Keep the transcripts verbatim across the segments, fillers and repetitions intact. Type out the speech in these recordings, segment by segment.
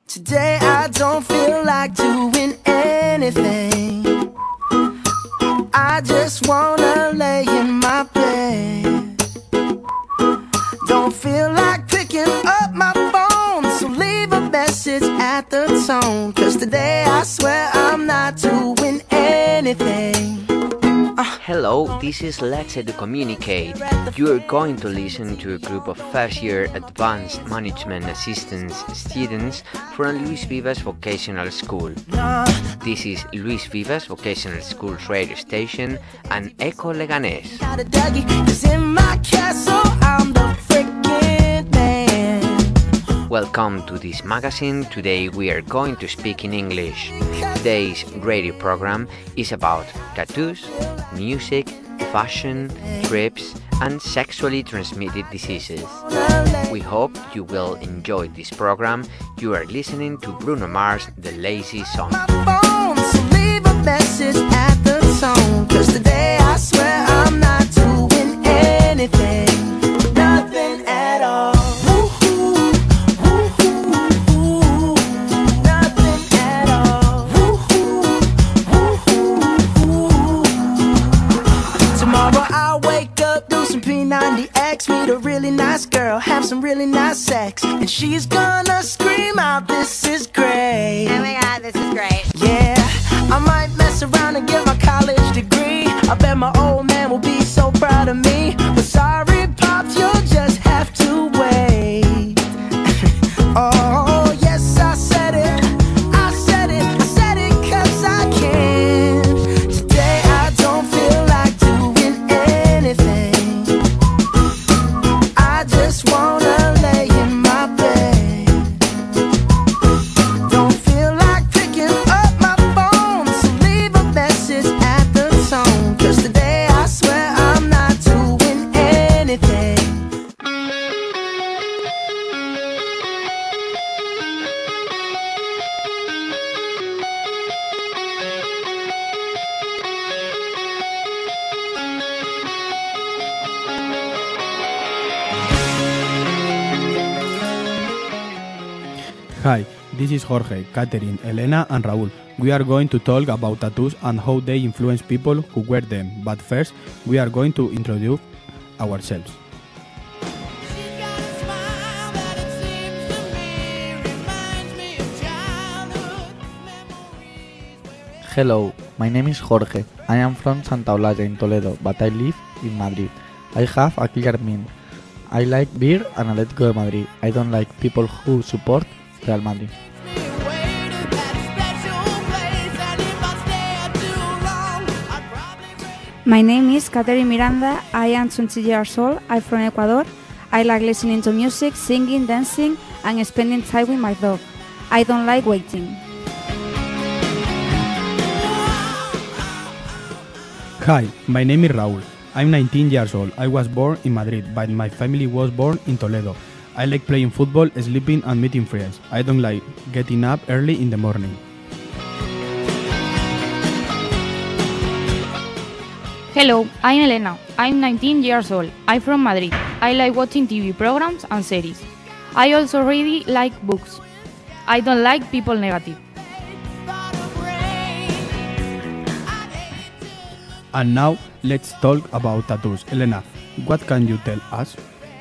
Today I don't feel like doing anything. I just wanna lay in my bed. Don't feel like picking up my phone, so leave a message at the tone. Cause today I swear I'm not doing anything. Hello, this is Let's Edu Communicate. You are going to listen to a group of first-year Advanced Management Assistance students from Luis Vivas Vocational School. This is Luis Vivas Vocational School's radio station and Eco Leganés. Welcome to this magazine. Today we are going to speak in English. Today's radio program is about tattoos, music, fashion, trips, and sexually transmitted diseases. We hope you will enjoy this program. You are listening to Bruno Mars' The Lazy Song. Nothing at all. P ninety X, meet a really nice girl, have some really nice sex, and she's gonna scream out, this is great. Oh my god, this is great. Yeah, I might mess around and get my college degree. I bet my old man will be so proud of me. But sorry, Pops, you'll just have to wait. Oh, yes, I said it, I said it, I said it cause I can. Today I don't feel like doing anything. I just wanna lay in my bed. Don't feel like picking up my phone, so leave a message at the tone. Cause today I swear I'm not doing anything. Hi, this is Jorge, Catherine, Elena and Raúl. We are going to talk about tattoos and how they influence people who wear them. But first, we are going to introduce ourselves. Hello, my name is Jorge. I am from Santa Olalla in Toledo, but I live in Madrid. I have a clear mind. I like beer and Atletico de Madrid. I don't like people who support Real Madrid. My name is Catherine Miranda. I am twenty years old. I'm from Ecuador. I like listening to music, singing, dancing, and spending time with my dog. I don't like waiting. Hi, my name is Raúl. I'm nineteen years old. I was born in Madrid, but my family was born in Toledo. I like playing football, sleeping and meeting friends. I don't like getting up early in the morning. Hello, I'm Elena. I'm nineteen years old. I'm from Madrid. I like watching T V programs and series. I also really like books. I don't like people negative. And now, let's talk about tattoos. Elena, what can you tell us?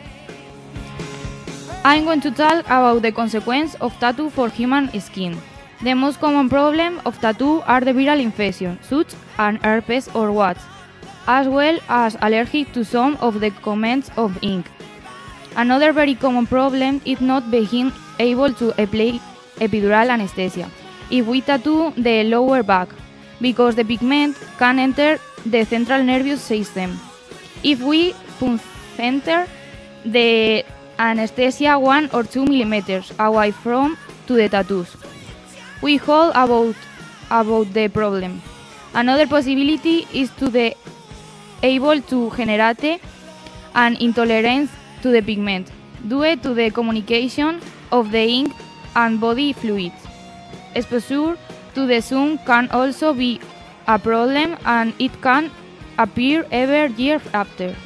I'm going to talk about the consequence of tattoo for human skin. The most common problem of tattoo are the viral infections, such as herpes or warts, as well as allergic to some of the components of ink. Another very common problem is not being able to apply epidural anesthesia if we tattoo the lower back, because the pigment can enter the central nervous system. If we enter the anesthesia one or two millimeters away from to the tattoos, we hold about about the problem. Another possibility is to be able to generate an intolerance to the pigment due to the communication of the ink and body fluids. Exposure to the sun can also be a problem, and it can appear every year after.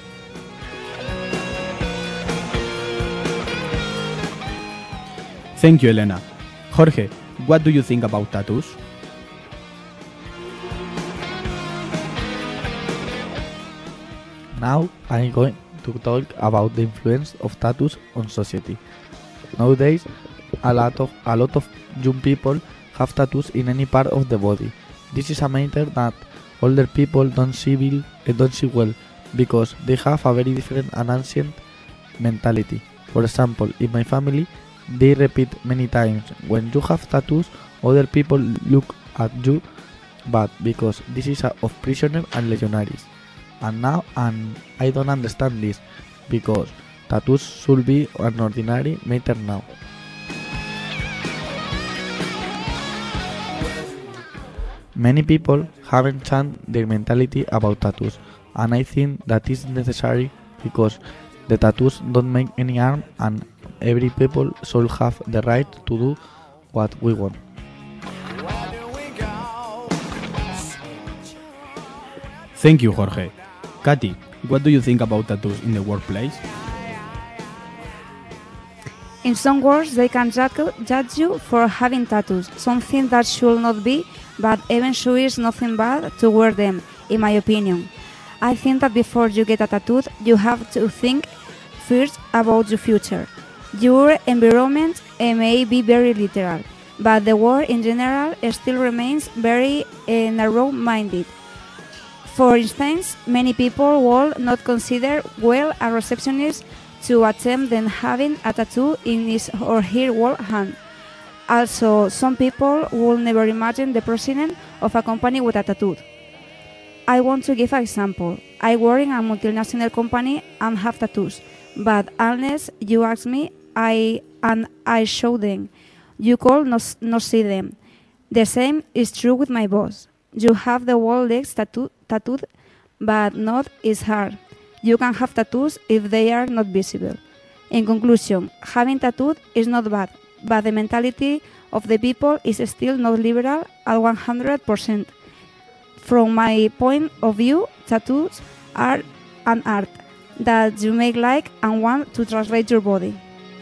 Thank you, Elena. Jorge, what do you think about tattoos? Now I'm going to talk about the influence of tattoos on society. Nowadays, a lot of a lot of young people have tattoos in any part of the body. This is a matter that older people don't see well, eh, don't see well because they have a very different and ancient mentality. For example, in my family, they repeat many times, when you have tattoos, other people look at you bad because this is a, of prisoner and legionaries. And now and I don't understand this because tattoos should be an ordinary matter now. Many people haven't changed their mentality about tattoos, and I think that is necessary because the tattoos don't make any harm and every people should have the right to do what we want. Thank you, Jorge. Katy, what do you think about tattoos in the workplace? In some words, they can judge judge you for having tattoos, something that should not be, but eventually is nothing bad to wear them, in my opinion. I think that before you get a tattoo, you have to think first about your future. Your environment may be very literal, but the world in general still remains very uh, narrow-minded. For instance, many people will not consider well a receptionist to attempt then having a tattoo in his or her right hand. Also, some people will never imagine the president of a company with a tattoo. I want to give an example. I work in a multinational company and have tattoos, but unless you ask me, I and I show them. You could not, not see them. The same is true with my boss. You have the whole legs tattoo, tattooed, but not his heart. You can have tattoos if they are not visible. In conclusion, having tattooed is not bad, but the mentality of the people is still not liberal at one hundred percent. From my point of view, tattoos are an art that you make like and want to translate your body.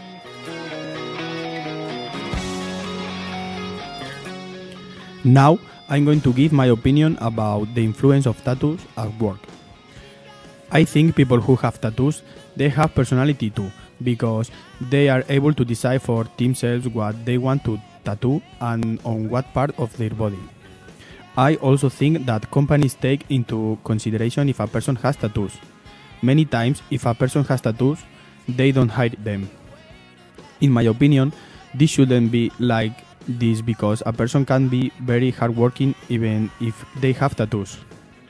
Now, I'm going to give my opinion about the influence of tattoos at work. I think people who have tattoos, they have personality too, because they are able to decide for themselves what they want to tattoo and on what part of their body. I also think that companies take into consideration if a person has tattoos. Many times, if a person has tattoos, they don't hide them. In my opinion, this shouldn't be like this because a person can be very hardworking even if they have tattoos.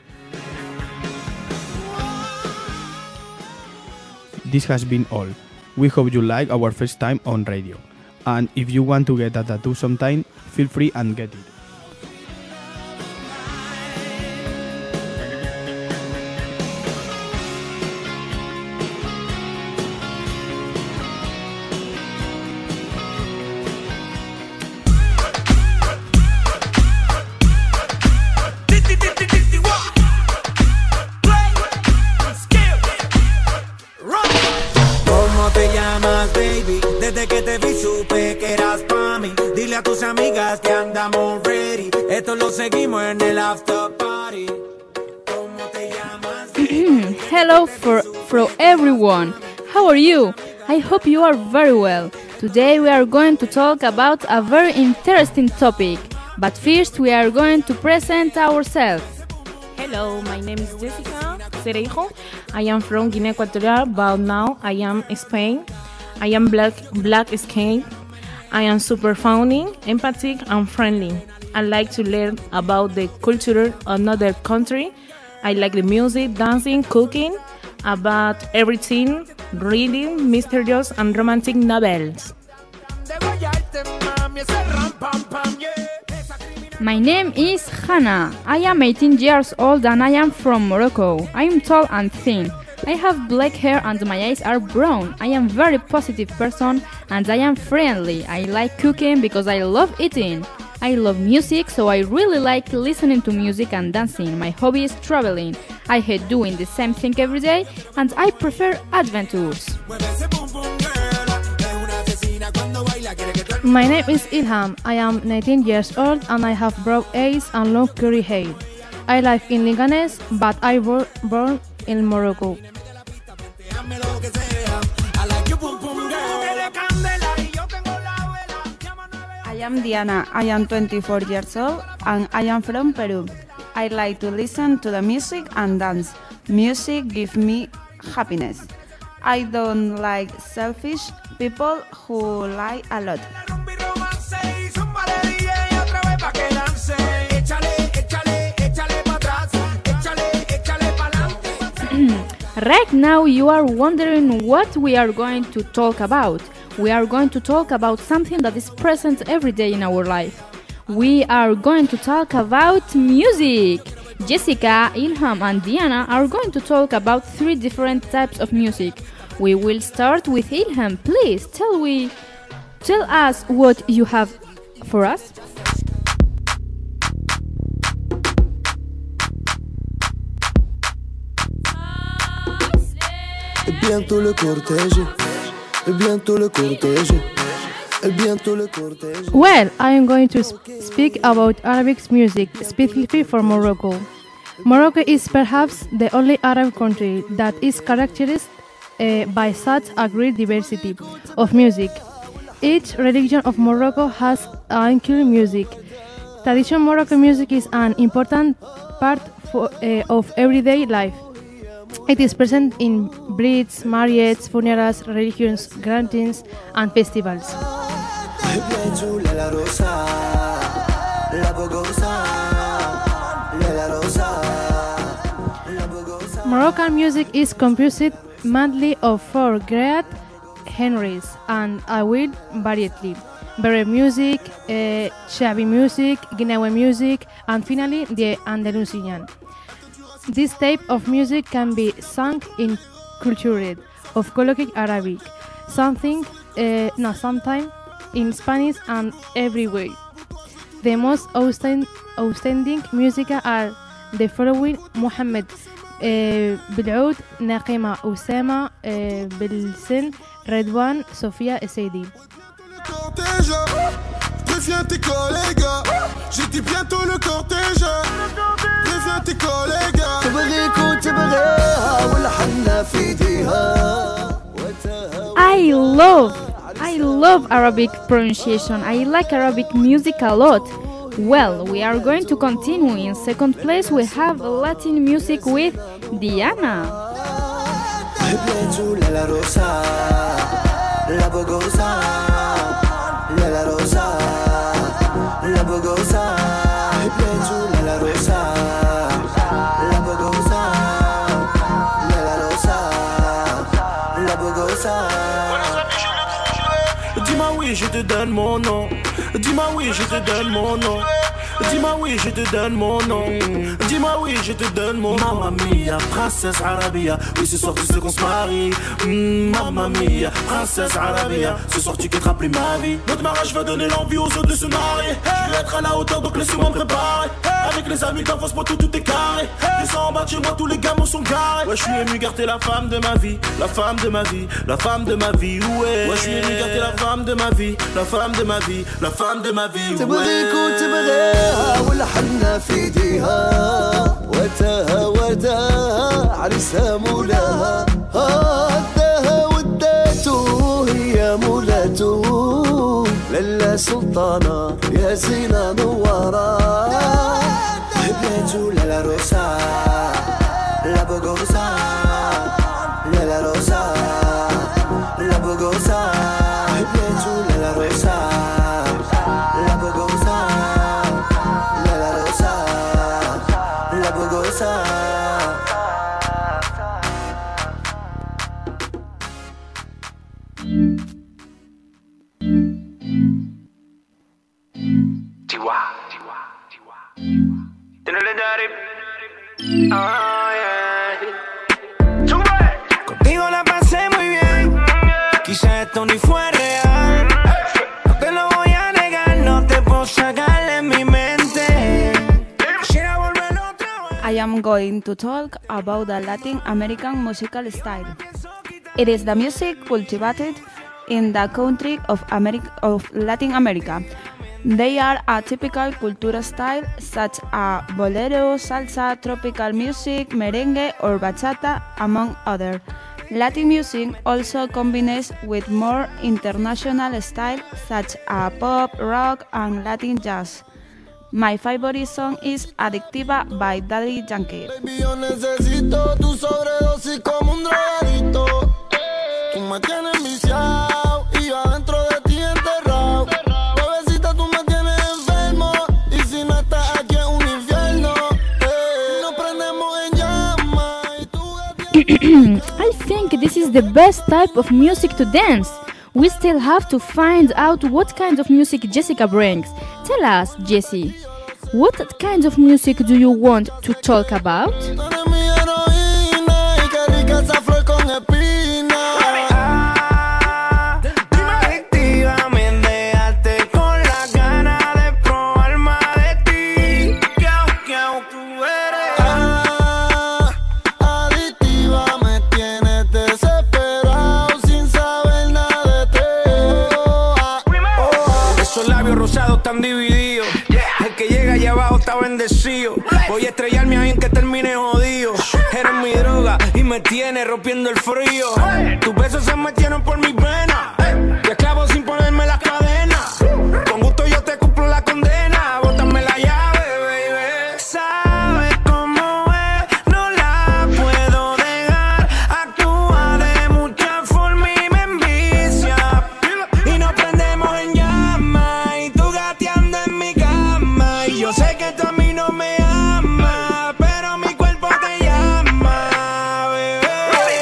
This has been all. We hope you like our first time on radio. And if you want to get a tattoo sometime, feel free and get it. Desde que te vi supe que eras pa' mí. Dile a tus amigas que andamos ready. Esto lo seguimos en el after party. ¿Cómo te llamas? Hello for, for everyone. How are you? I hope you are very well. Today we are going to talk about a very interesting topic. But first we are going to present ourselves. Hello, my name is Jessica Cereijo. I am from Guinea Equatorial, but now I am in Spain. I am black, black skin. I am super funny, empathic, and friendly. I like to learn about the culture of another country. I like the music, dancing, cooking, about everything, reading mysterious and romantic novels. My name is Hannah. I am eighteen years old and I am from Morocco. I am tall and thin. I have black hair and my eyes are brown. I am a very positive person and I am friendly. I like cooking because I love eating. I love music, so I really like listening to music and dancing. My hobby is traveling. I hate doing the same thing every day and I prefer adventures. My name is Ilham. I am nineteen years old and I have brown eyes and long curly hair. I live in Leganés, but I was born in Morocco. I am Diana. I am twenty-four years old and I am from Peru. I like to listen to the music and dance. Music gives me happiness. I don't like selfish people who lie a lot. Right now you are wondering what we are going to talk about. We are going to talk about something that is present every day in our life. We are going to talk about music. Jessica, Ilham and Diana are going to talk about three different types of music. We will start with Ilham. Please tell we tell us what you have for us. Bientôt le cortège, bientôt le cortège, bientôt le cortège. Well, I am going to sp- speak about Arabic music, specifically for Morocco. Morocco is perhaps the only Arab country that is characterized uh, by such a great diversity of music. Each religion of Morocco has an unique music. Traditional Moroccan music is an important part for, uh, of everyday life. It is present in bridges, marriages, funerals, religions, grantings, and festivals. Moroccan music is composed mainly of four great genres and a wide variety: Berber music, uh, Shabi music, Guinean music, and finally the Andalusian. This type of music can be sung in culture of colloquial Arabic, something, uh, no, sometimes in Spanish and everywhere. The most outstanding, outstanding music are the following: Mohammed uh, Biloud, Naqima Oussama, uh, Bilsen, Redouane, Sofia Essedi. Préviens tes collègues, j'ai dit bientôt le cortège. Préviens tes collègues. I love, I love Arabic pronunciation. I like Arabic music a lot. Well, we are going to continue. In second place, we have Latin music with Diana. Dis-moi oui, je te donne mon nom. Dis-moi oui, je te donne mon nom. Dis-moi oui, je te donne mon nom. Dis-moi oui, je te donne mon nom. Mamma mia, princesse Arabia. Oui, ce soir tu sais qu'on se marie. Mm, Mamma mia, princesse Arabia. Ce soir tu quitteras plus ma vie. Notre mariage va donner l'envie aux autres de se marier. Je vais être à la hauteur, donc laissez-moi me préparer. Avec les amis d'enfance, moi tout, tout est carré. Descends en bas de chez moi, tous les gamins sont garés. Ouais, je suis ému, garder la femme de ma vie. La femme de ma vie, la femme de ma vie, ouais. Ouais, je suis ému, garder la femme de ma vie. La femme de ma vie, la femme de ma vie, ouais. ولحنا في ايديها وتاها وداها عرسها مولاها هداها وداته هي مولاته للا سلطانة يا زينة نورة بنته لالا روسا لا بوغوسا لالا روسا لا بوغوسا بنته لالا روسا لا بوغوسا Contigo la pasé muy bien, quizá esto ni fue real. No te lo voy a negar, no te puedo sacar de mi mente. Quisiera volver otra vez. I am going to talk about the Latin American musical style. It is the music cultivated in the country of, America, of Latin America. They are a typical cultural style such as bolero, salsa, tropical music, merengue, or bachata, among others. Latin music also combines with more international styles such as pop, rock, and Latin jazz. My favorite song is Adictiva by Daddy Yankee. Baby, yo necesito tu sobredosis como un drogadito. Tú me tienes viciado y yo adentro de ti enterrado. Bebecita, tú me tienes enfermo y si no estás aquí es un infierno. Hey, nos prendemos en llamas y tú... I think this is the best type of music to dance. We still have to find out what kind of music Jessica brings. Tell us, Jessie, what kind of music do you want to talk about? Tú eres mi heroína y qué rica esa flor con espina. Ah, dime adictiva, me dejaste con las ganas de probar más de ti. ¿Qué hago, qué hago, tú eres? Ah, adictiva, me tienes desesperado sin saber nada de ti. Oh, ah, oh. Esos labios rosados están divididos. El que llega allá abajo está bendecido. Voy a estrellarme ahí en que termine jodido. Eres mi droga y me tiene rompiendo el frío. Tus besos se metieron por mis venas. Te esclavo sin ponerme las cadenas. Con gusto yo te cumplo la condena. Bótame la llave, baby. Sabes cómo es, no la puedo dejar. Actúa de mucha forma y me envicia. Y nos prendemos en llamas y tú gateando en mi cama. Y yo sé que tú a mí no me amas, pero mi cuerpo te llama, bebé.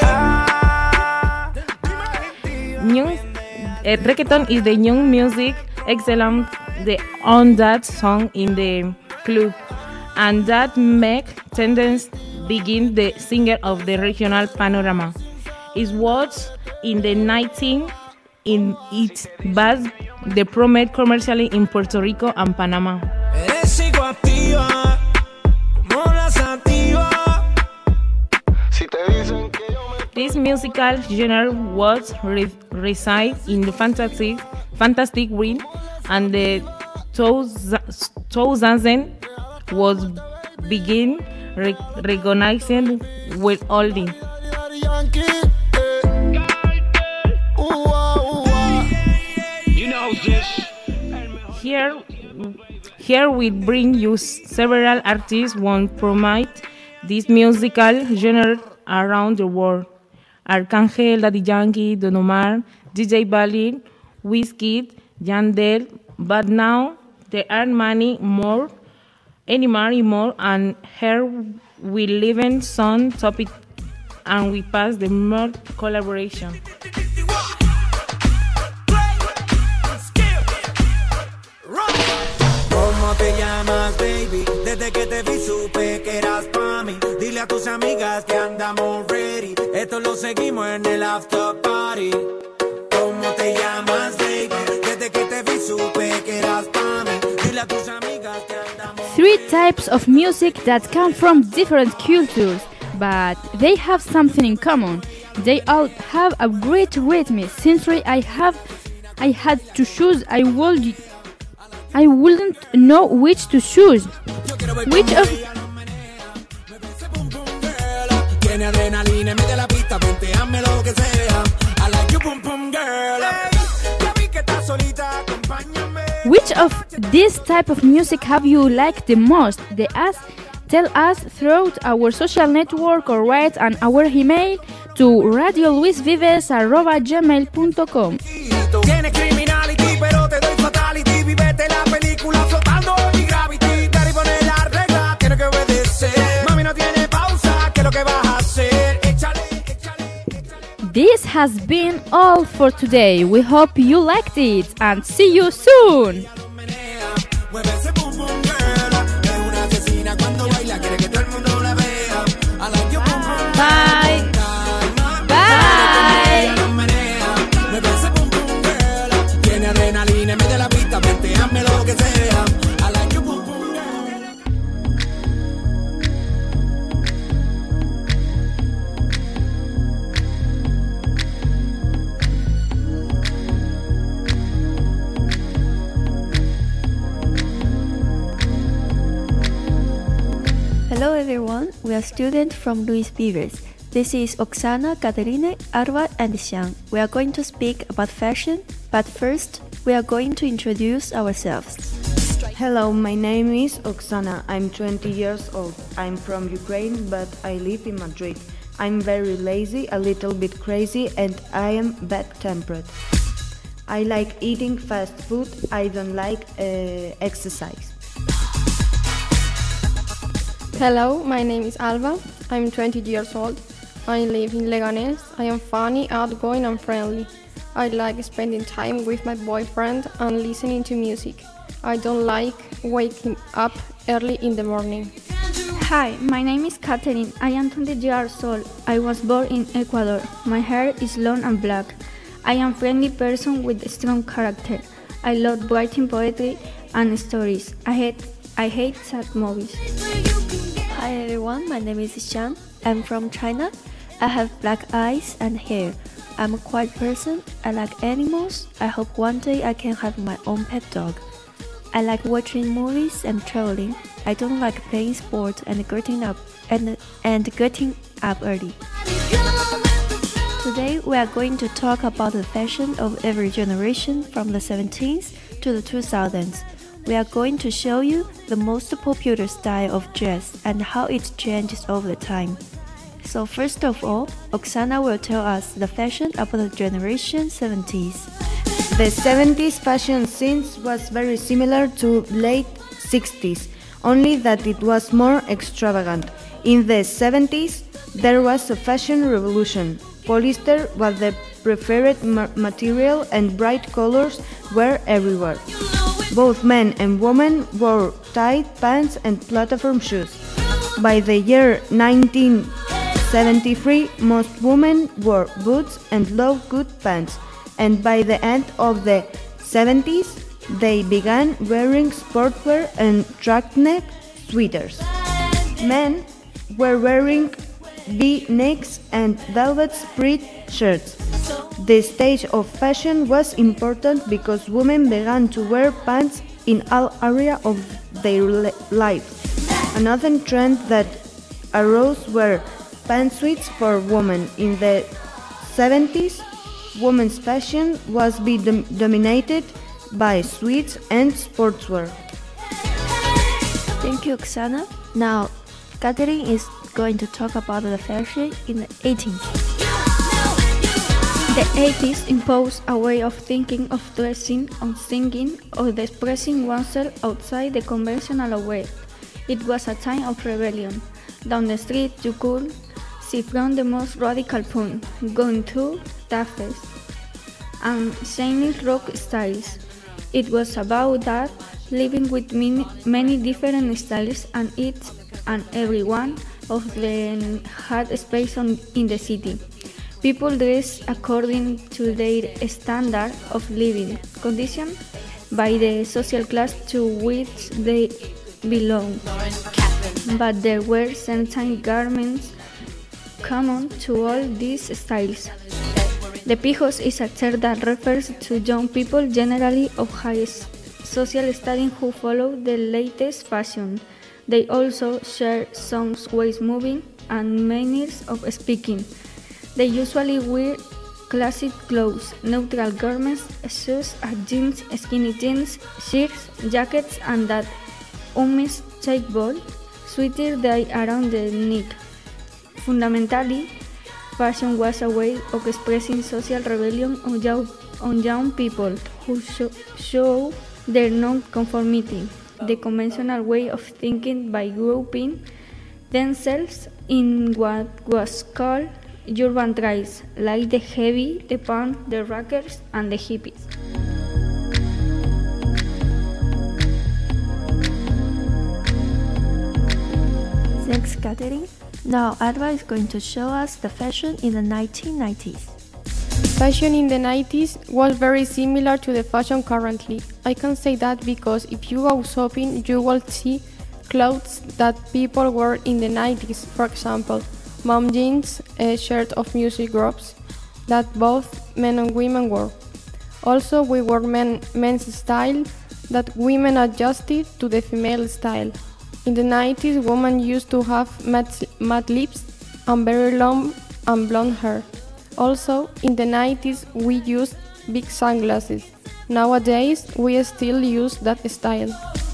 Ah, New uh, reggaeton is the young music excellent the, on that song in the club, and that make tendencies begin the singer of the regional panorama. It was in the nineteen in it was the promoted commercially in Puerto Rico and Panama. Eres psicoactiva, como la sativa. Si te dicen que yo me... This musical genre was re- reside in the fantastic, fantastic world, and the two thousand was begin re- recognizing with oldie. Daddy Yankee, eh. Ooh, ah, ooh, ah. You know this. Here, here we bring you several artists who promote this musical genre around the world. Arcángel, Daddy Yankee, Don Omar, D J Balvin, Wizkid, Yandel, but now there are many more, any many more, and here we live in some topic and we pass the more collaboration. ¿Cómo te llamas, baby? Desde que te vi supe que eras pa' mí. Dile a tus amigas que andamos ready. Esto lo seguimos en el after party. ¿Cómo te llamas, baby? Desde que te vi supe que eras pa' mí. Dile a tus amigas que andamos Three types of music that come from different cultures, but they have something in common. They all have a great rhythm. Since I have, I had to choose. I would, I wouldn't know which to choose. Which of Tiene adrenalina, mete la pista, ponteame lo que sea. I like you, pum pum girl. Ya vi que estás solita, acompáñame. Which of this type of music have you liked the most? The us, tell us through our social network or write on our email to radio luis vives arroba gmail punto com. Tienes criminality, pero te doy fatality. Vivete la película flotando en mi gravity. Daddy pone la regla, tiene que obedecer. Mami no tiene pausa, ¿qué es lo que vas a hacer? Échale, échale, échale. This has been all for today. We hope you liked it and see you soon. Mueve ese pum pum girl. Es una asesina cuando baila, quiere que todo el mundo la vea. I like you, pum pum girl. Bye. Bye. Mueve ese pum pum girl. Tiene adrenalina, mete la pista, hazme lo que sea. I like you, pum pum girl. Hello everyone, we are students from Luis Vives. This is Oksana, Katerine, Arva and Xiang. We are going to speak about fashion, but first we are going to introduce ourselves. Hello, my name is Oksana. I'm twenty years old. I'm from Ukraine, but I live in Madrid. I'm very lazy, a little bit crazy, and I am bad-tempered. I like eating fast food. I don't like uh, exercise. Hello, my name is Alba. I'm twenty years old. I live in Leganés. I am funny, outgoing and friendly. I like spending time with my boyfriend and listening to music. I don't like waking up early in the morning. Hi, my name is Catherine. I am twenty years old. I was born in Ecuador. My hair is long and black. I am a friendly person with a strong character. I love writing poetry and stories. I hate, I hate sad movies. Hi everyone, my name is Xiang. I'm from China. I have black eyes and hair. I'm a quiet person. I like animals. I hope one day I can have my own pet dog. I like watching movies and traveling. I don't like playing sports and getting up and, and getting up early. Today we are going to talk about the fashion of every generation from the seventies to the two thousands. We are going to show you the most popular style of dress and how it changes over the time. So first of all, Oksana will tell us the fashion of the generation seventies. The seventies fashion scene was very similar to late sixties, only that it was more extravagant. In the seventies, there was a fashion revolution. Polyester was the preferred ma- material and bright colors were everywhere. Both men and women wore tight pants and platform shoes. By the year nineteen seventy-three, most women wore boots and low-cut pants, and by the end of the seventies, they began wearing sportswear and track-neck sweaters. Men were wearing V-necks and velvet print shirts. The stage of fashion was important because women began to wear pants in all areas of their lives. Another trend that arose were pantsuits for women. In the seventies, women's fashion was be dom- dominated by suits and sportswear. Thank you, Oksana. Now, Catherine is going to talk about the fashion in the eighties. The eighties imposed a way of thinking of dressing, of singing, of expressing oneself outside the conventional way. It was a time of rebellion. Down the street you could see from the most radical punk, going to toughest, and shiny rock styles. It was about that, living with many, many different styles, and each and every one of them had space on, in the city. People dress according to their standard of living, conditioned by the social class to which they belong. But there were certain garments common to all these styles. The pijos is a term that refers to young people generally of high social standing who follow the latest fashion. They also share some ways moving and manners of speaking. They usually wear classic clothes, neutral garments, shoes, jeans, skinny jeans, shirts, jackets, and that unmistakable sweater they around the neck. Fundamentally, fashion was a way of expressing social rebellion on young, on young people who show, show their non-conformity, the conventional way of thinking by grouping themselves in what was called urban tribes, like the heavy, the punk, the rockers, and the hippies. Thanks, Catherine. Now, Adva is going to show us the fashion in the nineteen nineties. Fashion in the nineties was very similar to the fashion currently. I can say that because if you go shopping, you will see clothes that people wore in the nineties. For example, mom jeans, a shirt of music groups that both men and women wore. Also, we wore men, men's style that women adjusted to the female style. In the nineties, women used to have matte, matte lips and very long and blonde hair. Also, in the nineties, we used big sunglasses. Nowadays, we still use that style.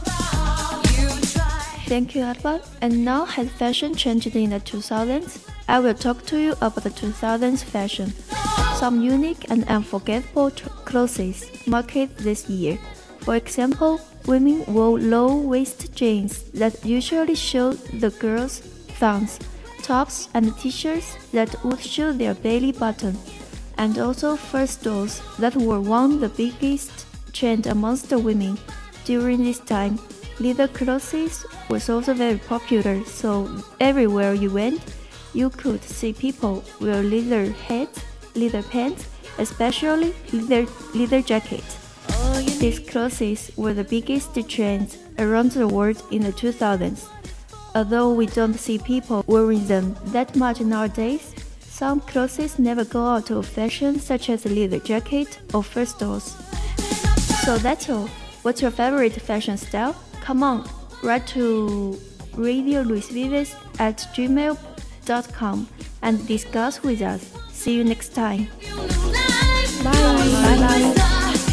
Thank you, Alba. And now, has fashion changed in the two thousands? I will talk to you about the two thousands fashion. Some unique and unforgettable clothes market this year. For example, women wore low-waist jeans that usually show the girls' thighs, tops and t-shirts that would show their belly button, and also fur stores that were one of the biggest trend amongst the women. During this time, leather clothes was also very popular, so everywhere you went, you could see people wear leather hats, leather pants, especially leather, leather jackets. These clothes were the biggest trends around the world in the two thousands. Although we don't see people wearing them that much nowadays, some clothes never go out of fashion, such as a leather jacket or fur stores. So that's all. What's your favorite fashion style? Come on, write to radio luis vives at gmail dot com and discuss with us. See you next time. Bye. Bye. Bye.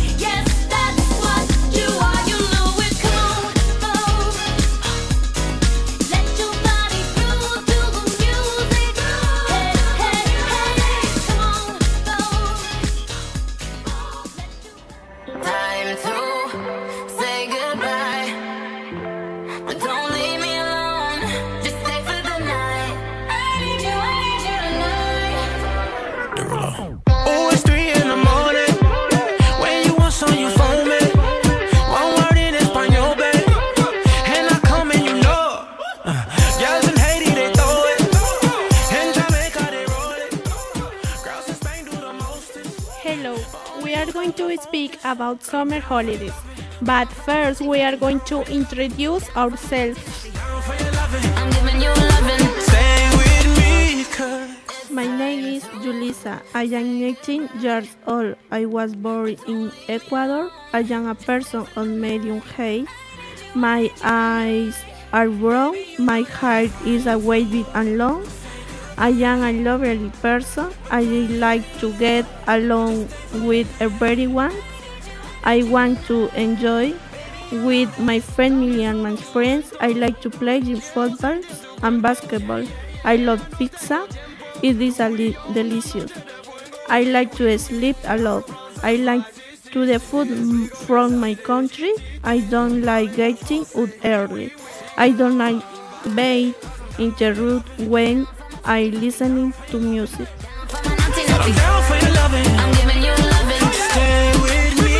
About summer holidays, but first we are going to introduce ourselves. My name is Julissa. I am eighteen years old. I was born in Ecuador. I am a person of medium height. My eyes are brown. My hair is wavy and long. I am a lovely person. I like to get along with everyone. I want to enjoy with my family and my friends. I like to play in football and basketball. I love pizza. It is ali- delicious. I like to sleep a lot. I like to the food from my country. I don't like getting up early. I don't like being interrupted when I listening to music. I'm down for your loving. I'm giving you loving. Stay with me.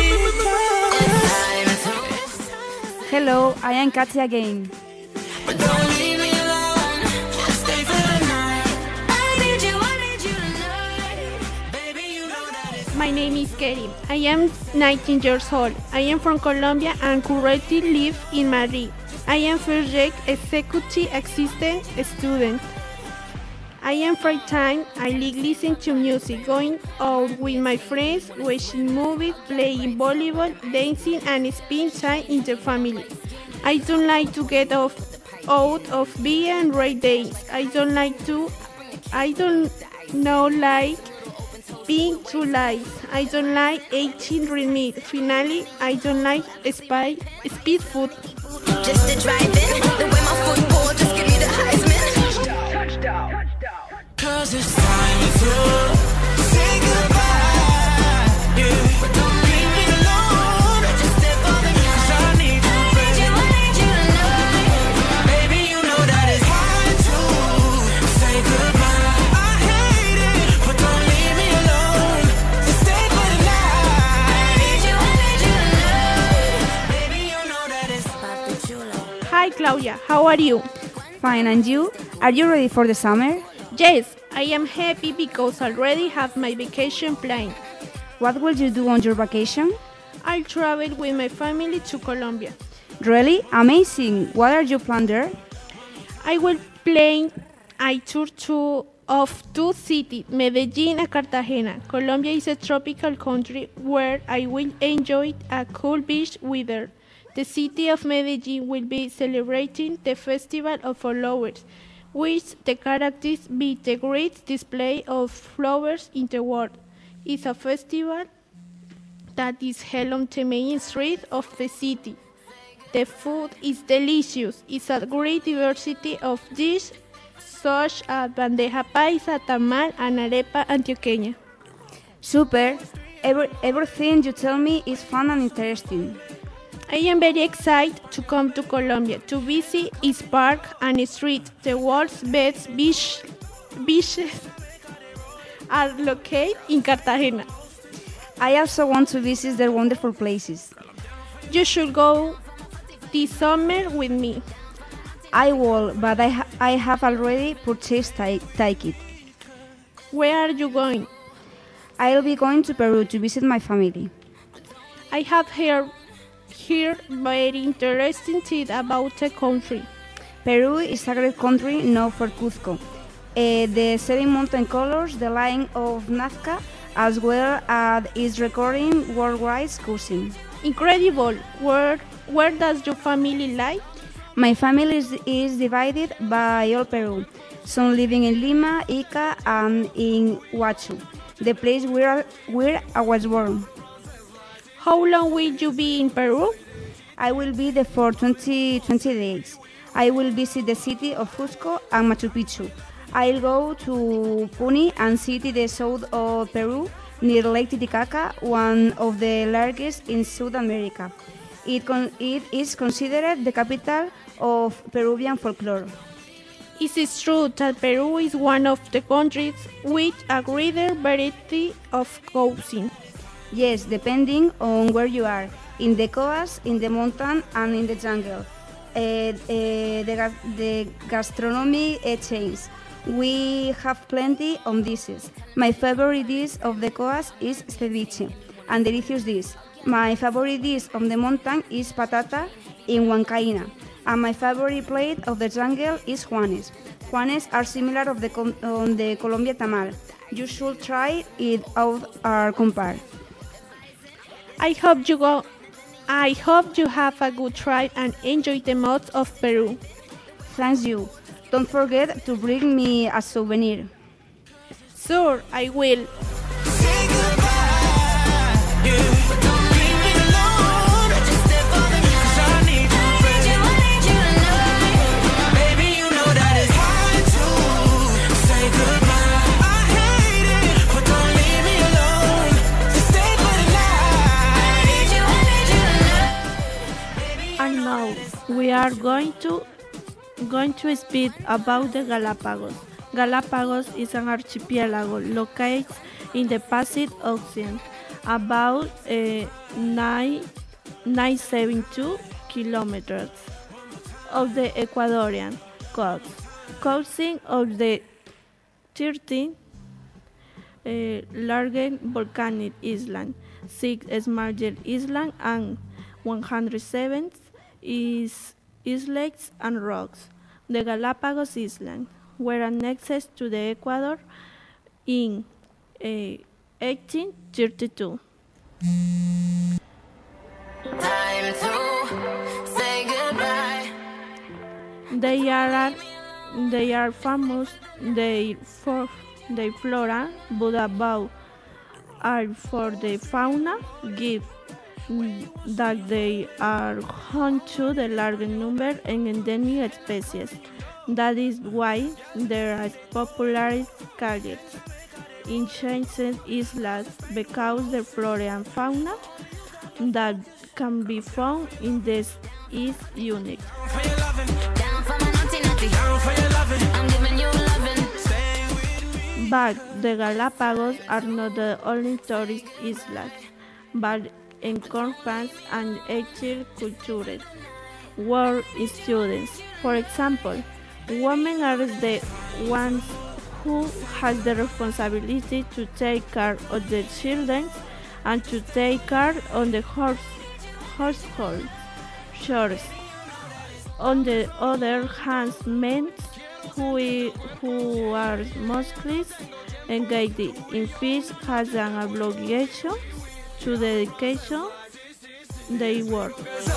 Hello, I am Katia again. But don't leave me alone. Just stay for the night. I need you, I need you tonight. Baby, you know that it's My name is Katie. I am nineteen years old. I am from Colombia and currently live in Madrid. I am first year executive assistant student. I am free time. I like listening to music, going out with my friends, watching movies, playing volleyball, dancing, and spending time in the family. I don't like to get off out of bed and write days. I don't like to. I don't know like being too late. I don't like eating red meat. Finally, I don't like spy, speed food. just a drive-in. The way my foot pulled, just give me the Heisman. Touchdown. Cause it's time to say goodbye. Yeah. But don't leave me alone. Just stay for the night. 'Cause I need you, baby. I need you tonight. Baby, you know that it's hard to say goodbye. I hate it, but don't leave me alone. Just stay for the night. I need you, I need you tonight. Baby, you know that it's hard to chulo. Hi Claudia, how are you? Fine, and you? Are you ready for the summer? Yes, I am happy because I already have my vacation planned. What will you do on your vacation? I'll travel with my family to Colombia. Really? Amazing. What are you planning there? I will plan a tour to, of two cities, Medellin and Cartagena. Colombia is a tropical country where I will enjoy a cool beach weather. The city of Medellin will be celebrating the Festival of Flowers, which the characters be the great display of flowers in the world. It's a festival that is held on the main street of the city. The food is delicious. It's a great diversity of dishes such as bandeja paisa, tamal, and arepa antioqueña. Super! Every, everything you tell me is fun and interesting. I am very excited to come to Colombia to visit its park and street. The world's best beach, beaches are located in Cartagena. I also want to visit their wonderful places. You should go this summer with me. I will, but I, ha- I have already purchased a ticket. Where are you going? I'll be going to Peru to visit my family. I have heard, heard very interesting things about the country. Peru is a great country known for Cusco, uh, the seven mountain colors, the line of Nazca, as well as its recording worldwide cuisine. Incredible! Where, where does your family live? My family is, is divided by all Peru, some living in Lima, Ica, and in Huacho, the place where, where I was born. How long will you be in Peru? I will be there for twenty, twenty days. I will visit the city of Cusco and Machu Picchu. I'll go to Puni and city the south of Peru, near Lake Titicaca, one of the largest in South America. It, con- it is considered the capital of Peruvian folklore. It is true that Peru is one of the countries with a greater variety of cuisine. Yes, depending on where you are, in the coast, in the mountain, and in the jungle. Uh, uh, the, ga- the gastronomy uh, changes. We have plenty of dishes. My favorite dish of the coast is ceviche, and delicious dish. My favorite dish of the mountain is patata in huancaína, and my favorite plate of the jungle is juanes. Juanes are similar of the com- on the Colombia tamal. You should try it out or compare. I hope you go. I hope you have a good try and enjoy the most of Peru. Thanks you. Don't forget to bring me a souvenir. Sure, I will. And now we are going to going to speak about the Galapagos. Galapagos is an archipelago located in the Pacific Ocean, about uh, nine hundred seventy-two kilometers of the Ecuadorian coast, consisting of the thirteen uh, largest volcanic islands, six smaller islands, and one hundred seven is islets and rocks. The Galapagos Islands were annexed to the Ecuador in uh, eighteen thirty-two. Time to say goodbye. They are they are famous they for their flora, but above are for the fauna, give that they are home to the largest number of endemic species. That is why they are popular targets in ancient islands, because the flora and fauna that can be found in this is unique. But the Galapagos are not the only tourist islands, but encompass and eighteen cultures, world students. For example, women are the ones who has the responsibility to take care of the children and to take care of the horse, household chores. On the other hand, men who, who are mostly engaged in fish has an obligation to dedication they work.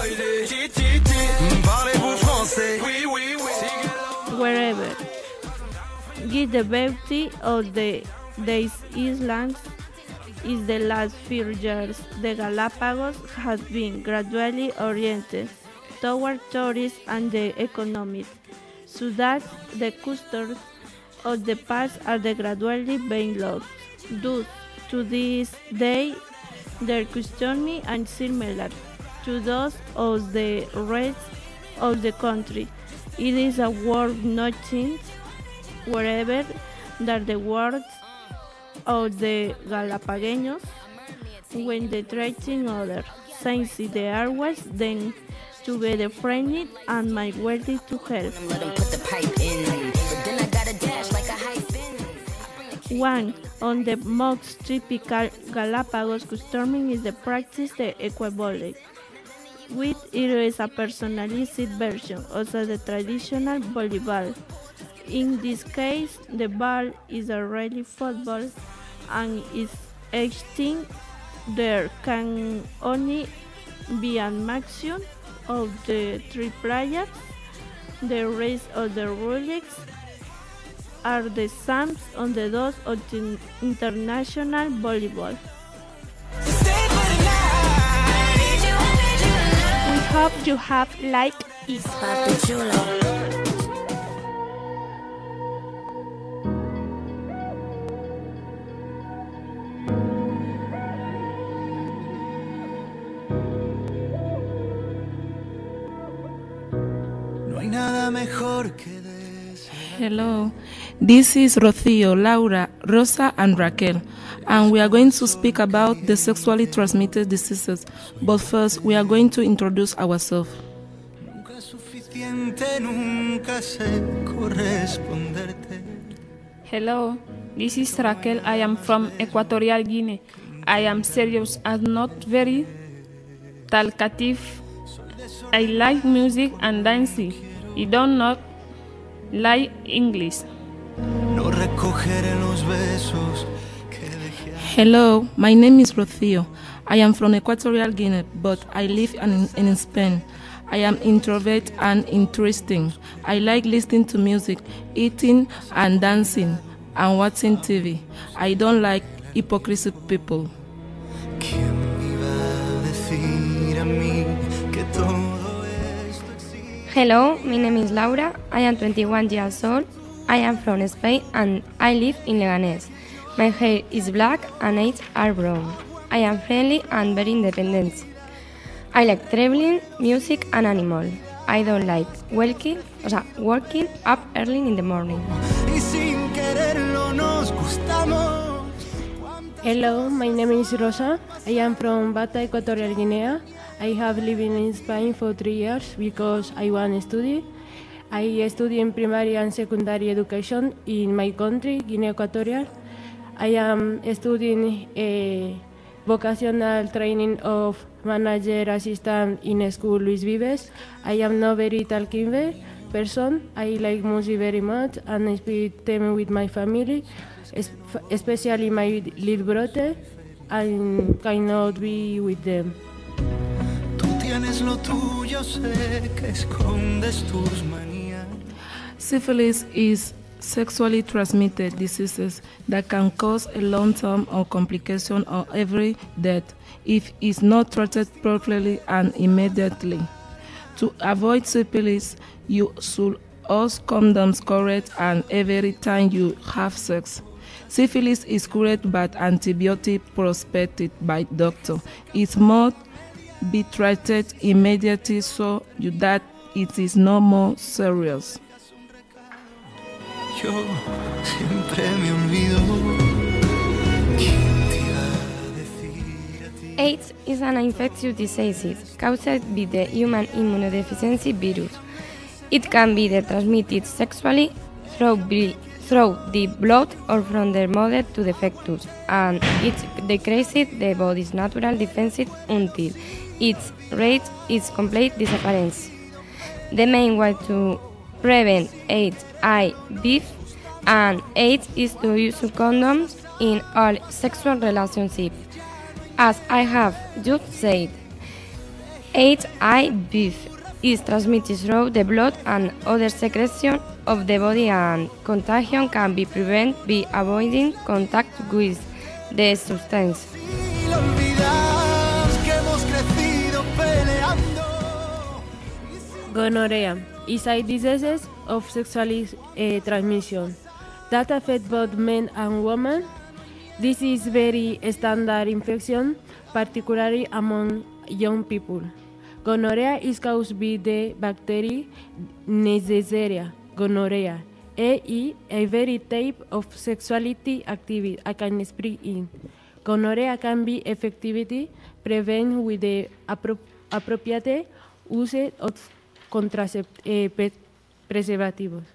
Wherever. Give the beauty of the these islands is the last few years. The Galapagos has been gradually oriented toward tourism and the economy, so that the customs of the past are the gradually being lost. Thus, to this day, their customs are similar to those of the rest of the country. It is a worth noting wherever that the words of the Galapagos when they treating others, since they are always then together friendly and my worthy to help. One of the most typical Galapagos customs is the practice the equibole, which is a personalized version of the traditional volleyball. In this case, the ball is a really football and is extinct. There can only be a maximum of the three players. The rest of the rules are the same on the those of the international volleyball. We hope you have liked it. Hello, this is Rocío, Laura, Rosa, and Raquel, and we are going to speak about the sexually transmitted diseases. But first, we are going to introduce ourselves. Hello, this is Raquel. I am from Equatorial Guinea. I am serious and not very talkative. I like music and dancing. I don't not like English. Hello, my name is Rocío. I am from Equatorial Guinea, but I live in, in Spain. I am introvert and interesting. I like listening to music, eating and dancing, and watching T V. I don't like hypocrisy people. Hello, my name is Laura. I am twenty-one years old. I am from Spain and I live in Leganés. My hair is black and eyes are brown. I am friendly and very independent. I like traveling, music and animal. I don't like working, o sea, working up early in the morning. Hello, my name is Rosa. I am from Bata, Equatorial Guinea. I have lived in Spain for three years because I want to study. I study in primary and secondary education in my country, Guinea Equatorial. I am studying a vocational training of manager assistant in school Luis Vives. I am not very talkative person. I like music very much and I spend time with my family, especially my little brother. I cannot be with them. Syphilis is sexually transmitted diseases that can cause a long-term or complication or every death if it's not treated properly and immediately. To avoid syphilis, you should use condoms correct and every time you have sex. Syphilis is cured by antibiotic prescribed by doctor. It must be treated immediately so that it is no more serious. Yo siempre me olvido. AIDS is an infectious disease caused by the human immunodeficiency virus. It can be transmitted sexually through, through the blood or from the mother to the fetus, and it decreases the body's natural defenses until its rate is complete disappearance. The main way to prevent H I V and AIDS is to use condoms in all sexual relationships. As I have just said, H I V is transmitted through the blood and other secretion of the body, and contagion can be prevented by avoiding contact with the substance. Gonorrhea is a disease of sexually uh, transmission that affects both men and women. This is very standard infection, particularly among young people. Gonorrhea is caused by the bacteria Neisseria gonorrhea, a, a very type of sexuality activity I can speak in. Gonorrhea can be effectively prevented with the appro appropriate use of contracept eh, pre preservativos.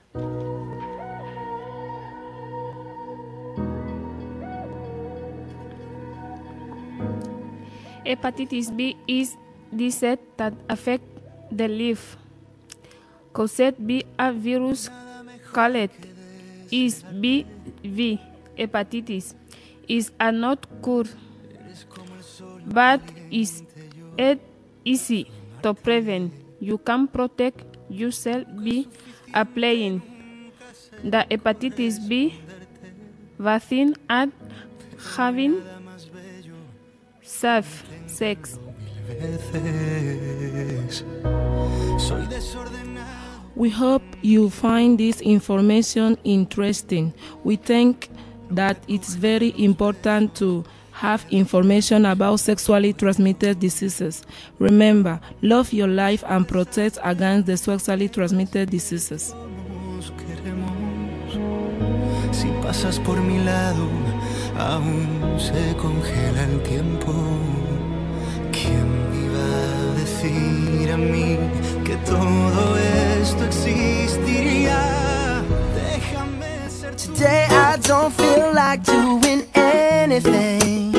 Hepatitis B is disease that affects the liver, caused by a virus called is B V. Hepatitis is a not cure, but is it easy to prevent. You can protect yourself by applying the hepatitis B vaccine and having safe sex. We hope you find this information interesting. We think that it's very important to have information about sexually transmitted diseases. Remember, love your life and protect against the sexually transmitted diseases. Si pasas por mi lado, aún se congela el tiempo. ¿Quién me iba a decir a mí que todo esto existiría? Déjame ser tu... Today I don't feel like doing anything.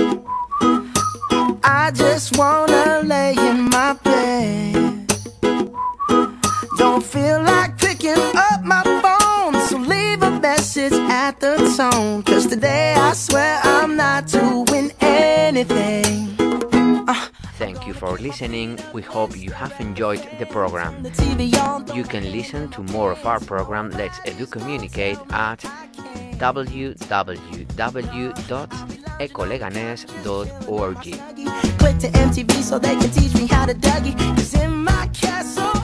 I just wanna lay in my bed. Don't feel like picking up my phone, so leave a message at the tone. Cause today I swear I'm not doing anything. uh. Thank you for listening. We hope you have enjoyed the program. You can listen to more of our program Let's Edu Communicate at w w w dot ecoleganes dot org. Click to M T V so they can teach me how to Dougie. Cause in my castle